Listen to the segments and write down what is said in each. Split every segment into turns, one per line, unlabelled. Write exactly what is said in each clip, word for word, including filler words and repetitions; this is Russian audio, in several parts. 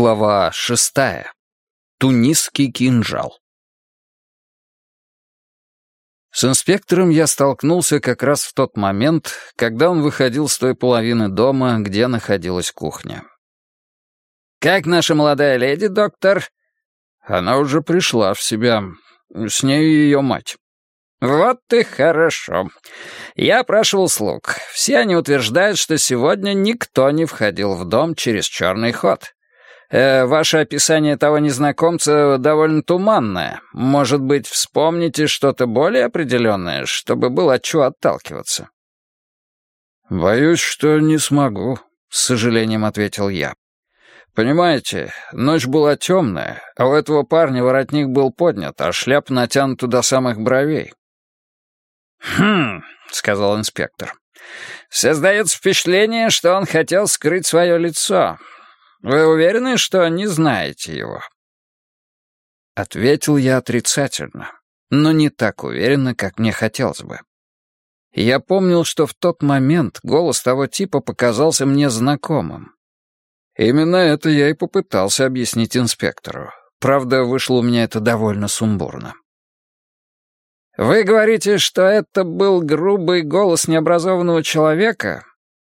Глава шестая. Тунисский кинжал. С инспектором я столкнулся как раз в тот момент, когда он выходил с той половины дома, где находилась кухня. «Как наша молодая леди, доктор?» Она уже пришла в себя. С нею ее мать. «Вот и хорошо. Я опрашивал слуг. Все они утверждают, что сегодня никто не входил в дом через черный ход. Э, ваше описание того незнакомца довольно туманное. Может быть, вспомните что-то более определенное, чтобы было от чего отталкиваться?» «Боюсь, что не смогу», — с сожалением ответил я. «Понимаете, ночь была темная, а у этого парня воротник был поднят, а шляпа натянута до самых бровей». «Хм», — сказал инспектор. «Создается впечатление, что он хотел скрыть свое лицо. Вы уверены, что не знаете его?» Ответил я отрицательно, но не так уверенно, как мне хотелось бы. Я помнил, что в тот момент голос того типа показался мне знакомым. Именно это я и попытался объяснить инспектору. Правда, вышло у меня это довольно сумбурно. «Вы говорите, что это был грубый голос необразованного человека?»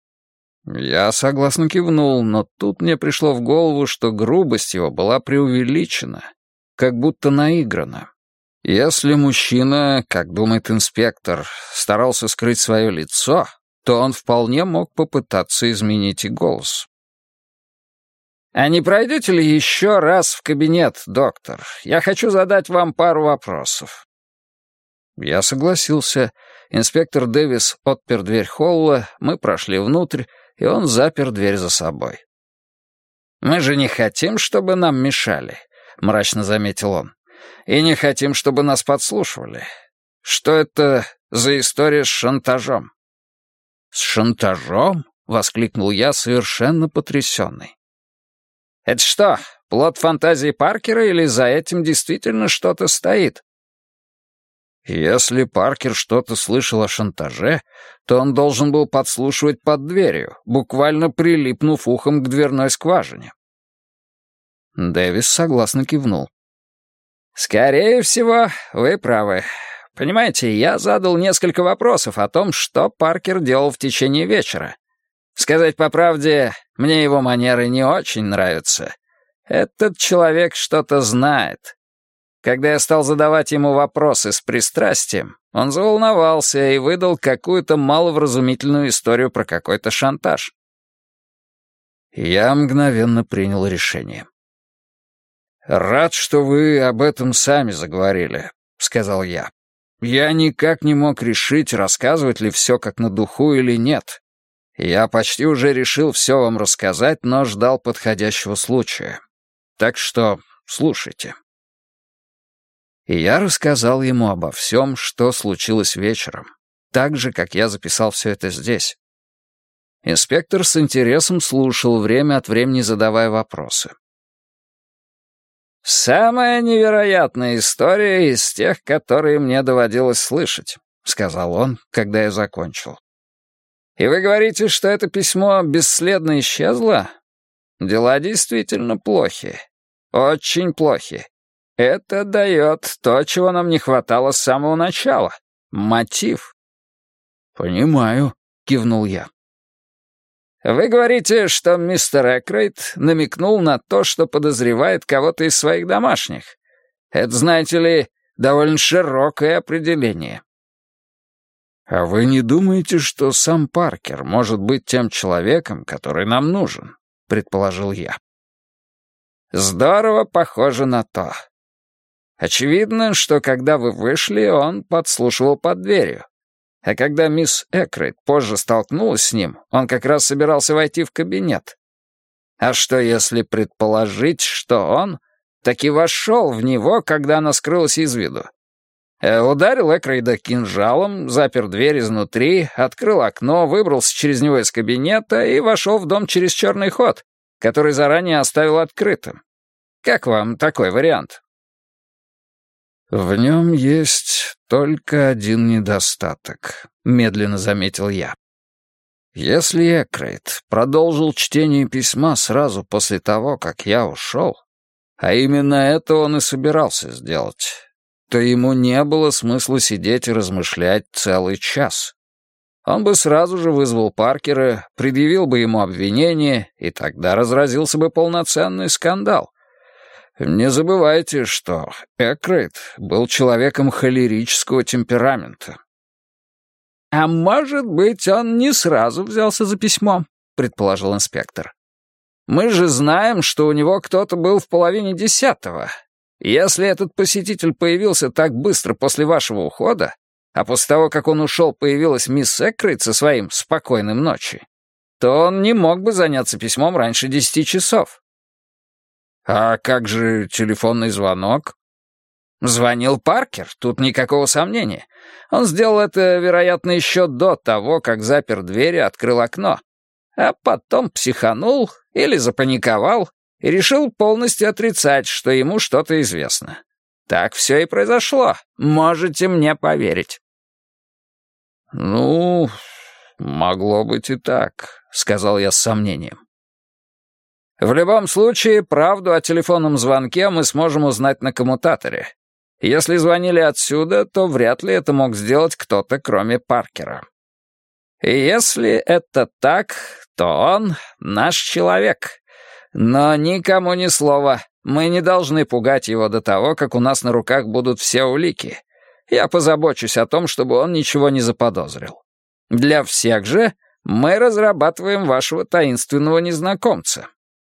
Я согласно кивнул, но тут мне пришло в голову, что грубость его была преувеличена, как будто наиграна. Если мужчина, как думает инспектор, старался скрыть свое лицо, то он вполне мог попытаться изменить и голос. «А не пройдете ли еще раз в кабинет, доктор? Я хочу задать вам пару вопросов». Я согласился. Инспектор Дэвис отпер дверь холла, мы прошли внутрь, и он запер дверь за собой. «Мы же не хотим, чтобы нам мешали», — мрачно заметил он. «И не хотим, чтобы нас подслушивали. Что это за история с шантажом?» «С шантажом?» — воскликнул я, совершенно потрясенный. «Это что, плод фантазии Паркера или за этим действительно что-то стоит?» Если Паркер что-то слышал о шантаже, то он должен был подслушивать под дверью, буквально прилипнув ухом к дверной скважине. Дэвис согласно кивнул. «Скорее всего, вы правы. Понимаете, я задал несколько вопросов о том, что Паркер делал в течение вечера. Сказать по правде, мне его манеры не очень нравятся. Этот человек что-то знает. Когда я стал задавать ему вопросы с пристрастием, он заволновался и выдал какую-то маловразумительную историю про какой-то шантаж. Я мгновенно принял решение. «Рад, что вы об этом сами заговорили», — сказал я. «Я никак не мог решить, рассказывать ли все как на духу или нет. Я почти уже решил все вам рассказать, но ждал подходящего случая. Так что слушайте». И я рассказал ему обо всем, что случилось вечером, так же, как я записал все это здесь. Инспектор с интересом слушал, время от времени задавая вопросы. «Самая невероятная история из тех, которые мне доводилось слышать», — сказал он, когда я закончил. «И вы говорите, что это письмо бесследно исчезло? Дела действительно плохи. Очень плохи. Это дает то, чего нам не хватало с самого начала. Мотив». «Понимаю», — кивнул я. «Вы говорите, что мистер Экрейт намекнул на то, что подозревает кого-то из своих домашних. Это, знаете ли, довольно широкое определение». «А вы не думаете, что сам Паркер может быть тем человеком, который нам нужен?» — предположил я. «Здорово похоже на то. Очевидно, что когда вы вышли, он подслушивал под дверью. А когда мисс Экрейт позже столкнулась с ним, он как раз собирался войти в кабинет. А что если предположить, что он таки вошел в него, когда она скрылась из виду? Э, ударил Экрейда кинжалом, запер дверь изнутри, открыл окно, выбрался через него из кабинета и вошел в дом через черный ход, который заранее оставил открытым. Как вам такой вариант?» «В нем есть только один недостаток», — медленно заметил я. Если Экрейт продолжил чтение письма сразу после того, как я ушел, а именно это он и собирался сделать, то ему не было смысла сидеть и размышлять целый час. Он бы сразу же вызвал Паркера, предъявил бы ему обвинение, и тогда разразился бы полноценный скандал. Не забывайте, что Экрейт был человеком холерического темперамента. «А может быть, он не сразу взялся за письмо», — предположил инспектор. «Мы же знаем, что у него кто-то был в половине десятого. Если этот посетитель появился так быстро после вашего ухода, а после того, как он ушел, появилась мисс Экрейт со своим «спокойным ночи», то он не мог бы заняться письмом раньше десяти часов». «А как же телефонный звонок?» «Звонил Паркер, тут никакого сомнения. Он сделал это, вероятно, еще до того, как запер дверь и открыл окно. А потом психанул или запаниковал и решил полностью отрицать, что ему что-то известно. Так все и произошло. Можете мне поверить». «Ну, могло быть и так», — сказал я с сомнением. «В любом случае, правду о телефонном звонке мы сможем узнать на коммутаторе. Если звонили отсюда, то вряд ли это мог сделать кто-то, кроме Паркера. И если это так, то он наш человек. Но никому ни слова. Мы не должны пугать его до того, как у нас на руках будут все улики. Я позабочусь о том, чтобы он ничего не заподозрил. Для всех же мы разрабатываем вашего таинственного незнакомца».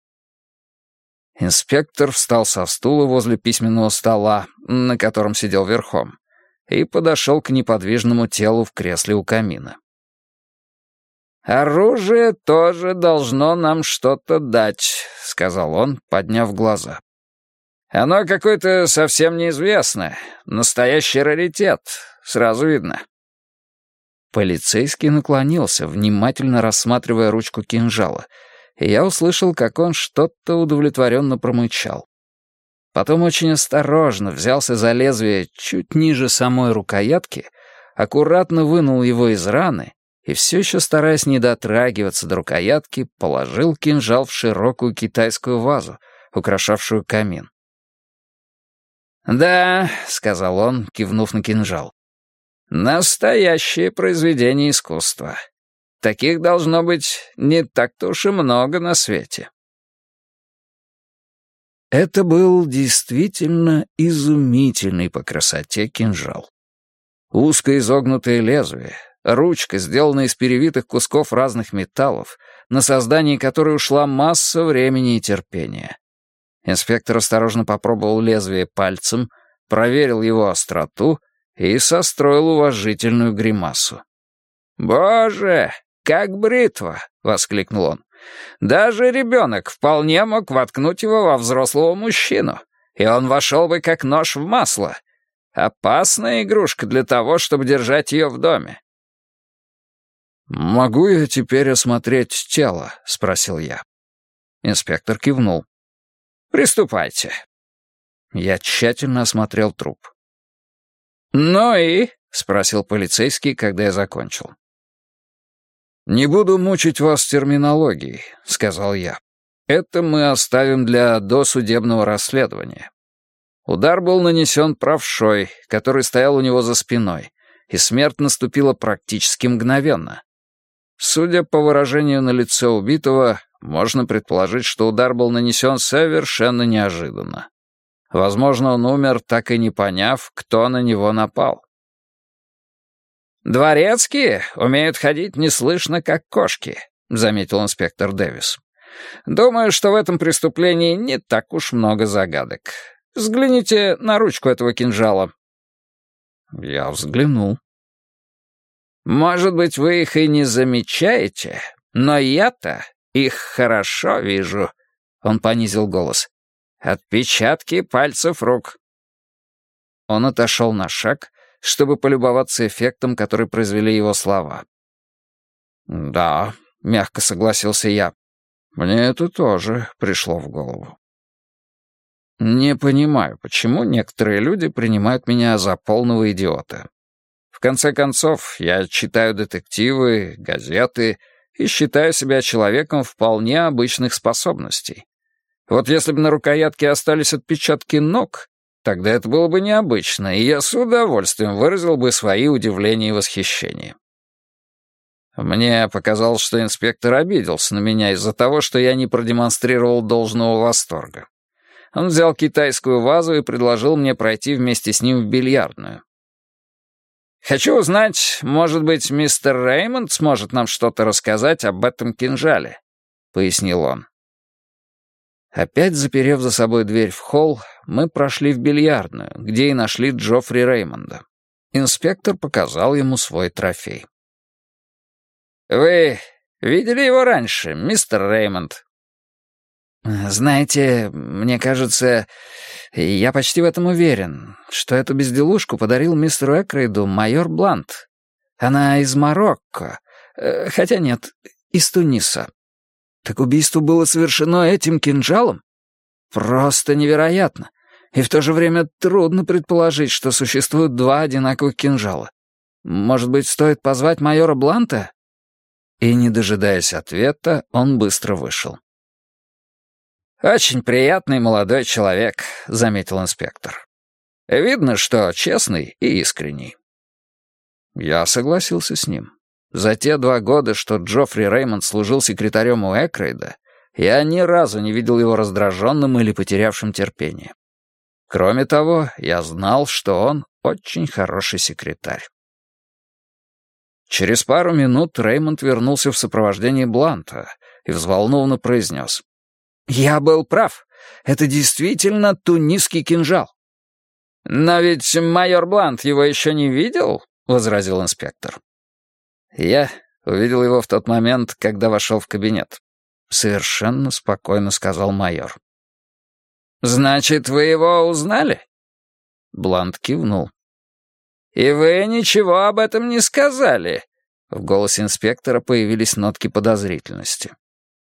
Инспектор встал со стула возле письменного стола, на котором сидел верхом, и подошел к неподвижному телу в кресле у камина. «Оружие тоже должно нам что-то дать», — сказал он, подняв глаза. «Оно какое-то совсем неизвестное, настоящий раритет, сразу видно». Полицейский наклонился, внимательно рассматривая ручку кинжала, и я услышал, как он что-то удовлетворенно промычал. Потом очень осторожно взялся за лезвие чуть ниже самой рукоятки, аккуратно вынул его из раны и, все еще стараясь не дотрагиваться до рукоятки, положил кинжал в широкую китайскую вазу, украшавшую камин. «Да», — сказал он, кивнув на кинжал, — «настоящее произведение искусства. Таких должно быть не так-то уж и много на свете». Это был действительно изумительный по красоте кинжал. Узко изогнутое лезвие, ручка, сделанная из перевитых кусков разных металлов, на создание которой ушла масса времени и терпения. Инспектор осторожно попробовал лезвие пальцем, проверил его остроту и состроил уважительную гримасу. «Боже, как бритва!» — воскликнул он. «Даже ребенок вполне мог воткнуть его во взрослого мужчину, и он вошел бы как нож в масло. Опасная игрушка для того, чтобы держать ее в доме». «Могу я теперь осмотреть тело?» — спросил я. Инспектор кивнул. «Приступайте». Я тщательно осмотрел труп. «Ну и?» — спросил полицейский, когда я закончил. «Не буду мучить вас терминологией», — сказал я. «Это мы оставим для досудебного расследования. Удар был нанесен правшой, который стоял у него за спиной, и смерть наступила практически мгновенно. Судя по выражению на лице убитого, можно предположить, что удар был нанесен совершенно неожиданно. Возможно, он умер, так и не поняв, кто на него напал. «Дворецкие умеют ходить неслышно, как кошки», — заметил инспектор Дэвис. «Думаю, что в этом преступлении не так уж много загадок. Взгляните на ручку этого кинжала». Я взглянул. «Может быть, вы их и не замечаете, но я-то их хорошо вижу», — он понизил голос. «Отпечатки пальцев рук». Он отошел на шаг, чтобы полюбоваться эффектом, который произвели его слова. «Да», — мягко согласился я, — «мне это тоже пришло в голову». Не понимаю, почему некоторые люди принимают меня за полного идиота. В конце концов, я читаю детективы, газеты и считаю себя человеком вполне обычных способностей. Вот если бы на рукоятке остались отпечатки ног, тогда это было бы необычно, и я с удовольствием выразил бы свои удивления и восхищение. Мне показалось, что инспектор обиделся на меня из-за того, что я не продемонстрировал должного восторга. Он взял китайскую вазу и предложил мне пройти вместе с ним в бильярдную. «Хочу узнать, может быть, мистер Реймонд сможет нам что-то рассказать об этом кинжале», — пояснил он. Опять заперев за собой дверь в холл, мы прошли в бильярдную, где и нашли Джоффри Реймонда. Инспектор показал ему свой трофей. «Вы видели его раньше, мистер Реймонд?» «Знаете, мне кажется, я почти в этом уверен, что эту безделушку подарил мистеру Экрейду майор Блант. Она из Марокко, хотя нет, из Туниса. Так убийство было совершено этим кинжалом? Просто невероятно. И в то же время трудно предположить, что существуют два одинаковых кинжала. Может быть, стоит позвать майора Бланта?» И, не дожидаясь ответа, он быстро вышел. «Очень приятный молодой человек», — заметил инспектор. «Видно, что честный и искренний». Я согласился с ним. За те два года, что Джоффри Реймонд служил секретарем у Экрейда, я ни разу не видел его раздраженным или потерявшим терпение. Кроме того, я знал, что он очень хороший секретарь. Через пару минут Реймонд вернулся в сопровождении Бланта и взволнованно произнес: «Я был прав. Это действительно тунисский кинжал». «Но ведь майор Блант его еще не видел», — возразил инспектор. «Я увидел его в тот момент, когда вошел в кабинет», — совершенно спокойно сказал майор. «Значит, вы его узнали?» Блант кивнул. «И вы ничего об этом не сказали?» В голосе инспектора появились нотки подозрительности.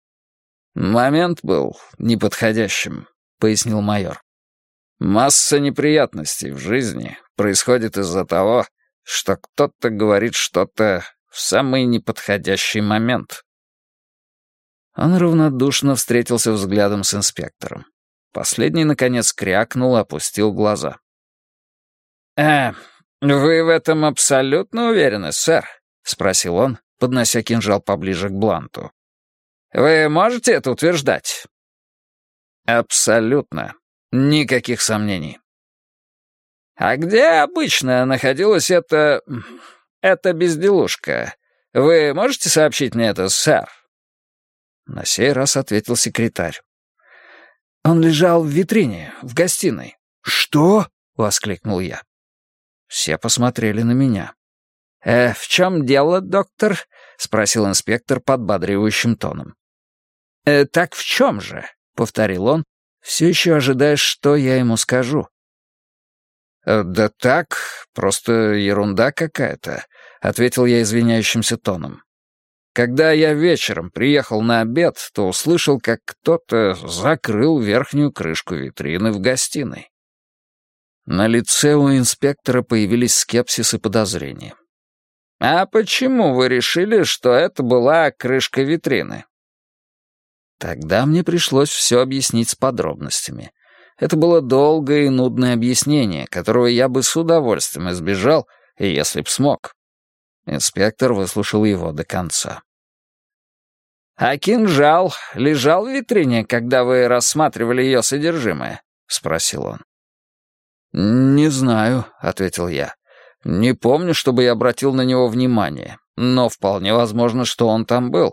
«Момент был неподходящим», — пояснил майор. «Масса неприятностей в жизни происходит из-за того, что кто-то говорит что-то в самый неподходящий момент». Он равнодушно встретился взглядом с инспектором. Последний, наконец, крякнул и опустил глаза. «Э, вы в этом абсолютно уверены, сэр?» — спросил он, поднося кинжал поближе к Бланту. «Вы можете это утверждать?» «Абсолютно. Никаких сомнений». «А где обычно находилась эта... эта безделушка? Вы можете сообщить мне это, сэр?» На сей раз ответил секретарь. «Он лежал в витрине, в гостиной». «Что?» — воскликнул я. Все посмотрели на меня. «Э, в чем дело, доктор?» — спросил инспектор подбадривающим тоном. «Э, так в чем же?» — повторил он, все еще ожидая, что я ему скажу. «Э, «Да так, просто ерунда какая-то», — ответил я извиняющимся тоном. «Когда я вечером приехал на обед, то услышал, как кто-то закрыл верхнюю крышку витрины в гостиной». На лице у инспектора появились скепсис и подозрения. «А почему вы решили, что это была крышка витрины?» Тогда мне пришлось все объяснить с подробностями. Это было долгое и нудное объяснение, которого я бы с удовольствием избежал, если б смог. Инспектор выслушал его до конца. «А кинжал лежал в витрине, когда вы рассматривали ее содержимое?» — спросил он. «Не знаю», — ответил я. «Не помню, чтобы я обратил на него внимание, но вполне возможно, что он там был».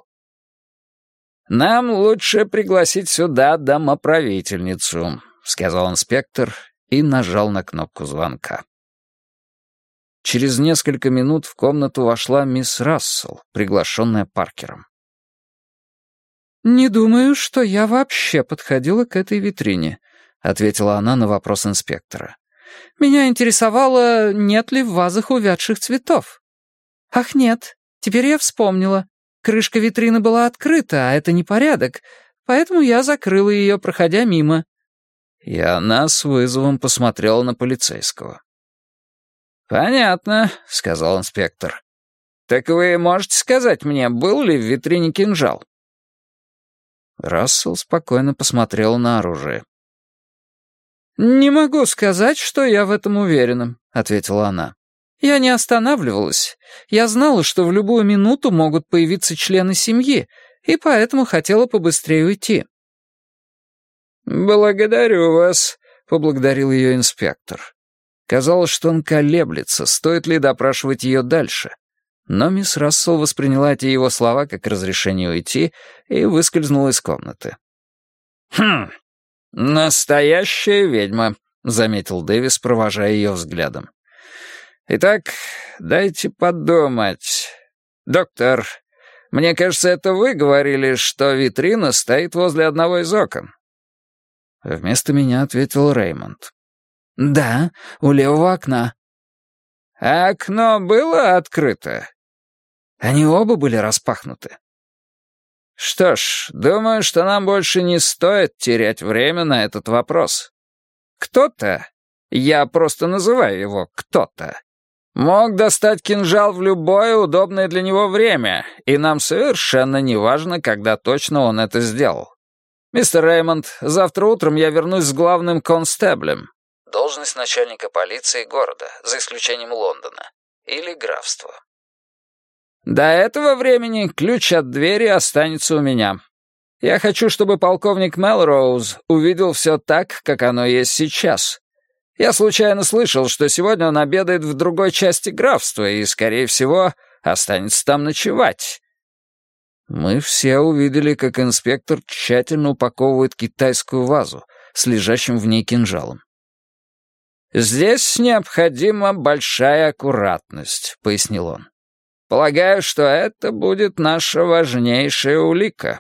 «Нам лучше пригласить сюда домоправительницу», — сказал инспектор и нажал на кнопку звонка. Через несколько минут в комнату вошла мисс Рассел, приглашенная Паркером. «Не думаю, что я вообще подходила к этой витрине», — ответила она на вопрос инспектора. «Меня интересовало, нет ли в вазах увядших цветов». «Ах, нет, теперь я вспомнила. Крышка витрины была открыта, а это непорядок, поэтому я закрыла ее, проходя мимо». И она с вызовом посмотрела на полицейского. «Понятно», — сказал инспектор. Так вы можете сказать мне, был ли в витрине кинжал?» Рассел спокойно посмотрел на оружие. «Не могу сказать, что я в этом уверена», — ответила она. «Я не останавливалась. Я знала, что в любую минуту могут появиться члены семьи, и поэтому хотела побыстрее уйти». «Благодарю вас», — поблагодарил ее инспектор. Казалось, что он колеблется, стоит ли допрашивать ее дальше. Но мисс Рассел восприняла эти его слова как разрешение уйти и выскользнула из комнаты. «Хм, настоящая ведьма», — заметил Дэвис, провожая ее взглядом. «Итак, дайте подумать. Доктор, мне кажется, это вы говорили, что витрина стоит возле одного из окон». Вместо меня ответил Реймонд. «Да, у левого окна». «А окно было открыто?» «Они оба были распахнуты». «Что ж, думаю, что нам больше не стоит терять время на этот вопрос. Кто-то, я просто называю его кто-то, мог достать кинжал в любое удобное для него время, и нам совершенно не важно, когда точно он это сделал. Мистер Реймонд, завтра утром я вернусь с главным констеблем». Должность начальника полиции города, за исключением Лондона, или графства. «До этого времени ключ от двери останется у меня. Я хочу, чтобы полковник Мелроуз увидел все так, как оно есть сейчас. Я случайно слышал, что сегодня он обедает в другой части графства и, скорее всего, останется там ночевать». Мы все увидели, как инспектор тщательно упаковывает китайскую вазу с лежащим в ней кинжалом. «Здесь необходима большая аккуратность», — пояснил он. «Полагаю, что это будет наша важнейшая улика».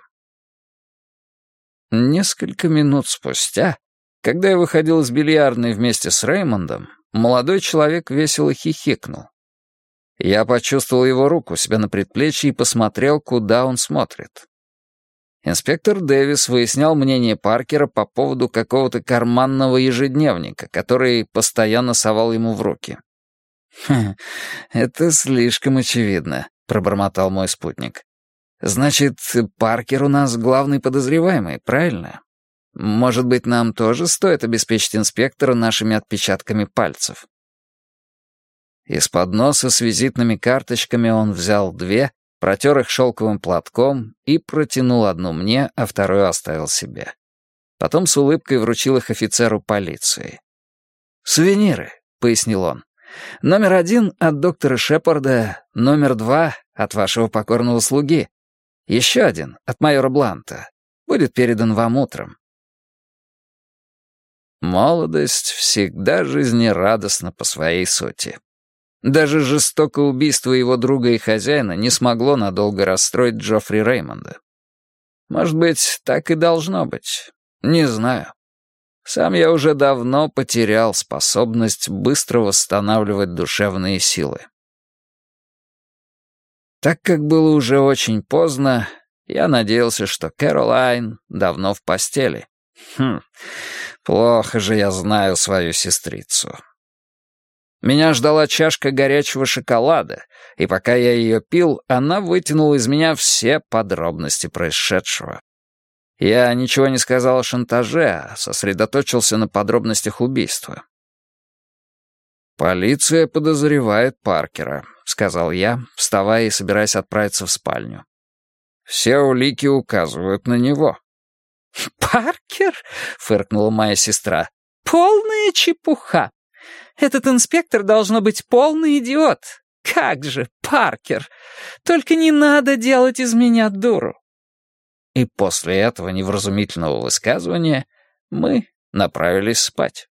Несколько минут спустя, когда я выходил из бильярдной вместе с Реймондом, молодой человек весело хихикнул. Я почувствовал его руку у себя на предплечье и посмотрел, куда он смотрит. Инспектор Дэвис выяснял мнение Паркера по поводу какого-то карманного ежедневника, который постоянно совал ему в руки. «Хм, это слишком очевидно», — пробормотал мой спутник. «Значит, Паркер у нас главный подозреваемый, правильно? Может быть, нам тоже стоит обеспечить инспектора нашими отпечатками пальцев?» Из-под носа с визитными карточками он взял две, протер их шелковым платком и протянул одну мне, а вторую оставил себе. Потом с улыбкой вручил их офицеру полиции. «Сувениры», — пояснил он. «Номер один от доктора Шепарда, номер два от вашего покорного слуги. Еще один от майора Бланта. Будет передан вам утром». Молодость всегда жизнерадостна по своей сути. Даже жестокое убийство его друга и хозяина не смогло надолго расстроить Джоффри Реймонда. Может быть, так и должно быть. Не знаю. Сам я уже давно потерял способность быстро восстанавливать душевные силы. Так как было уже очень поздно, я надеялся, что Кэролайн давно в постели. Хм, плохо же я знаю свою сестрицу. Меня ждала чашка горячего шоколада, и пока я ее пил, она вытянула из меня все подробности происшедшего. Я ничего не сказал о шантаже, а сосредоточился на подробностях убийства. «Полиция подозревает Паркера», — сказал я, вставая и собираясь отправиться в спальню. «Все улики указывают на него».
«Паркер?» — фыркнула моя сестра. «Полная чепуха. Этот инспектор должно быть полный идиот. Как же, Паркер! Только не надо делать из меня дуру».
И после этого невразумительного высказывания мы направились спать.